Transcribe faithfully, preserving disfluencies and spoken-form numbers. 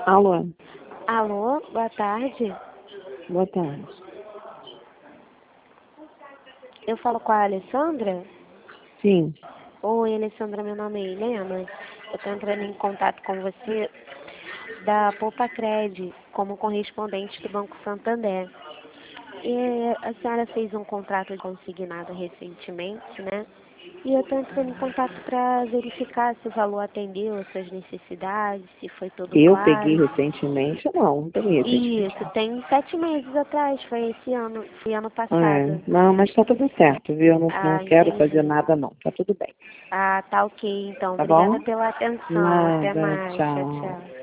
Alô, Alô, boa tarde. boa tarde. Eu falo com a Alessandra? Sim, Oi, Alessandra, meu nome é Helena. Eu estou entrando em contato com você da Poupa Cred, como correspondente do Banco Santander. E a senhora fez um contrato de consignado recentemente, né? E eu estou entrando em contato para verificar se o valor atendeu às suas necessidades, se foi tudo eu peguei claro. recentemente, não, não peguei recentemente. Isso, tem sete meses atrás, foi esse ano, foi ano É, passado. não, mas tá tudo certo, viu? Eu não, não Ah, quero fazer entendi. nada, não. Tá tudo bem. Ah, tá ok, então. Tá Obrigada bom? pela atenção. Até Nada, mais. Tchau, tchau. tchau.